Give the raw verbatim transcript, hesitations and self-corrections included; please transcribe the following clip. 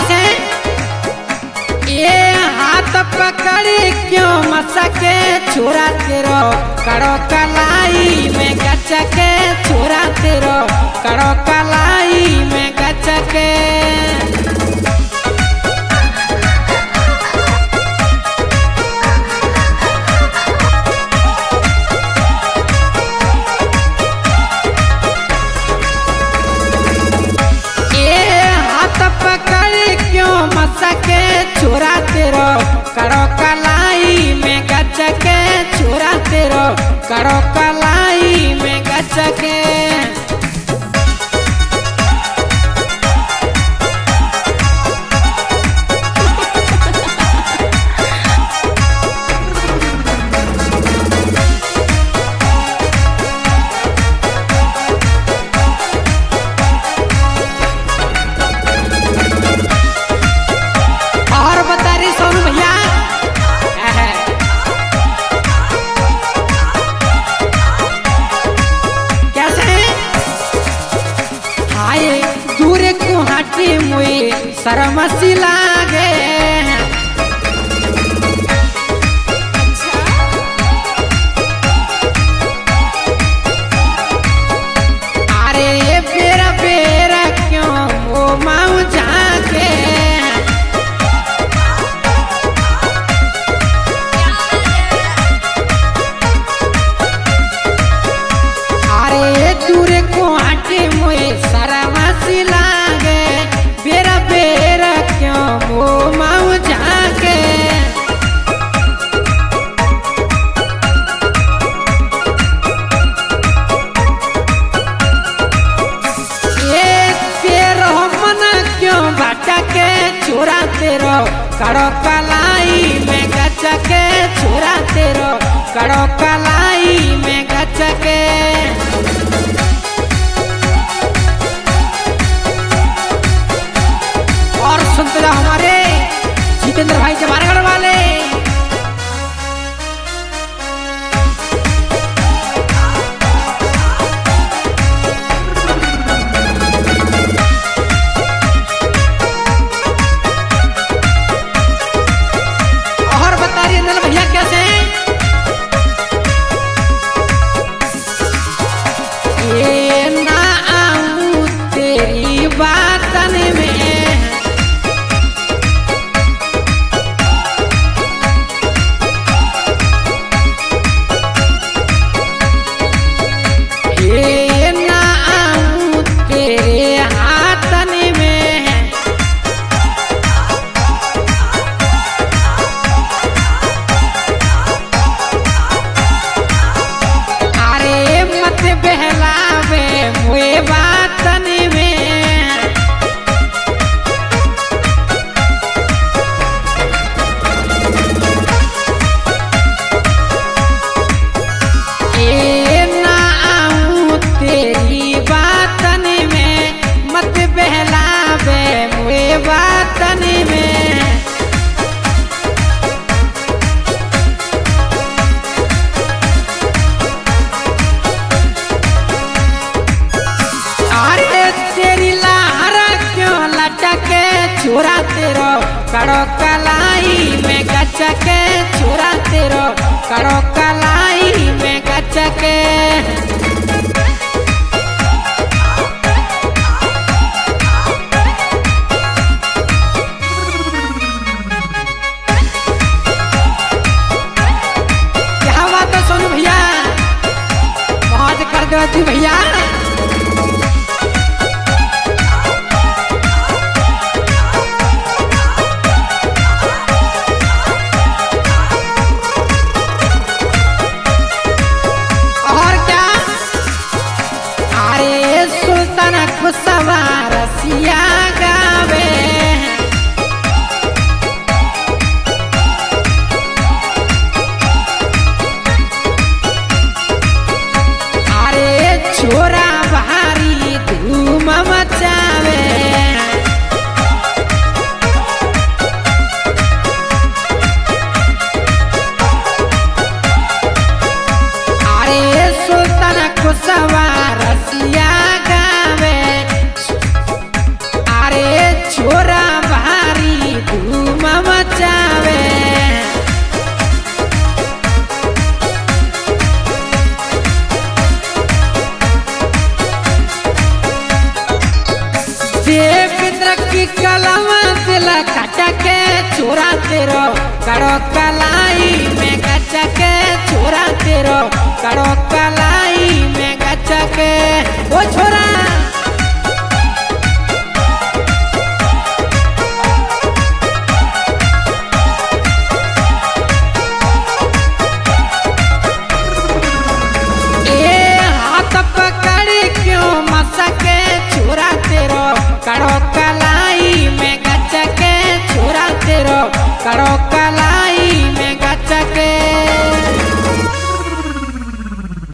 कैसे ये हाथ पकड़ी क्यों मसके छुरा तेरो करो कलाई में गचके छुरा तेरो करो कलाई में गचके मसके छुरा तेरो करो कलाई में गचके छुरा तेरो करो कलाई में गचके मुई शर्मसी लागे अरे बेरा बेरा क्यों वो माऊ जाके अरे दूरे को हटे मुई शर्मसी लागे बेरा बेरा क्यों वो माऊ जाके ये तेरो मन क्यों भटके छुरा तेरो करो कलाई में गचके छुरा तेरो करो कलाई में गचके सुनते रहो हमारे जितेंद्र भाई जवारगढ़ वाले और बता रही नल भैया कैसे ये ना आऊं तेरी बातन में छुरा तेरो करो कलाई में गचके छुरा तेरो करो कलाई में गचके क्या बात है सोनू भैया मौज कर दो जी भैया तेरो करो कलाई में गच्चा के छोरा तेरो करो कलाई में गच्चा के ओ छोरा करो कलाई में गच्चा के छोरा तेरो करो